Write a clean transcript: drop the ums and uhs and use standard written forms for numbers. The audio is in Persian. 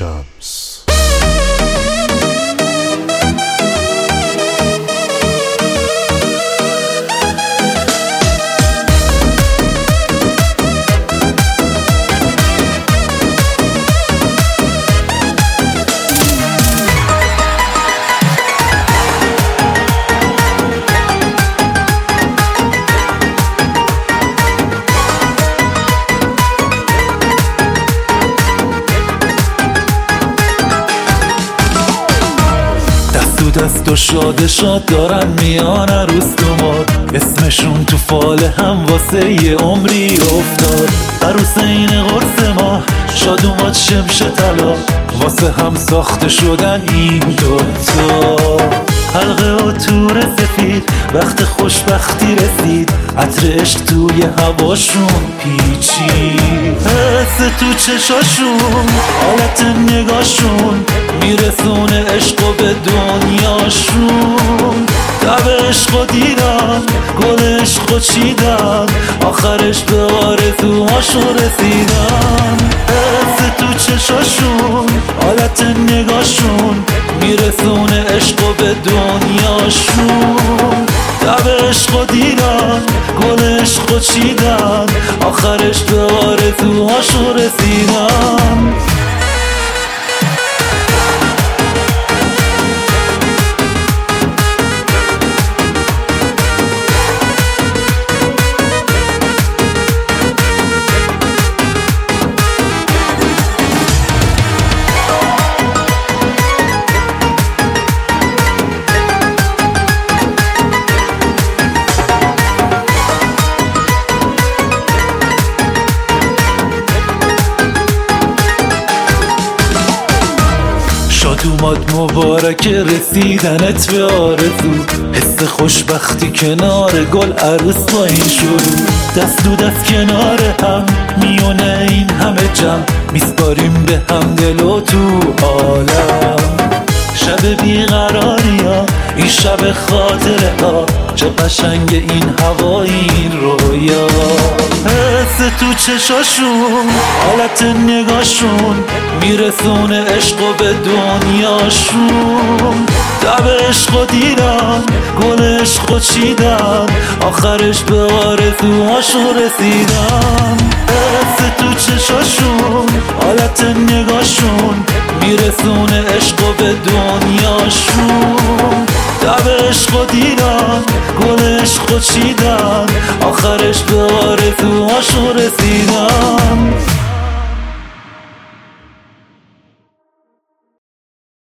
شمس. دست و شاد دارن میان عروس دوماد، اسمشون تو فال هم واسه یه عمری افتاد. عروس این قرص ما شاد اومد شمش طلا، واسه هم ساخته شدن این دوتا. حلقه و تور سفید وقت خوشبختی رسید، عطر عشق توی هواشون پیچید. حس تو چشاشون، حالت نگاشون میرسونه عشقو به دنیاشون. دب عشقو دیدن، گل عشقو چیدن، آخرش به آرزوهاشون رسیدن. حس تو چشاشون، حالت نگاشون میرسونه عشقو به دنیاشون. دب عشقو دیدن، گل عشقو چیدن، آخرش به آرزوهاشون رسیدن. اومد مبارک رسیدنت به آرزو، حس خوشبختی کنار گل عروس با این شروع. دست دو دست کنار هم میونه این همه جمع، میسپاریم به هم دل و تو عالم. شب بیقراری ها، این شب خاطره ها، چه قشنگ این هوا این رویا. حس تو چشاشون، حالت نگاشون میرسونه عشقو به دنیاشون. دب عشقو دیدن، گل عشقو چیدن، آخرش به آرزوهاشون رسیدن. حس تو چشاشون، حالت نگاشون میرسونه عشقو به دنیاشون. دب عشقو دیدن، گل عشقو چیدن، آخرش به آرزوهاشون رسیدن.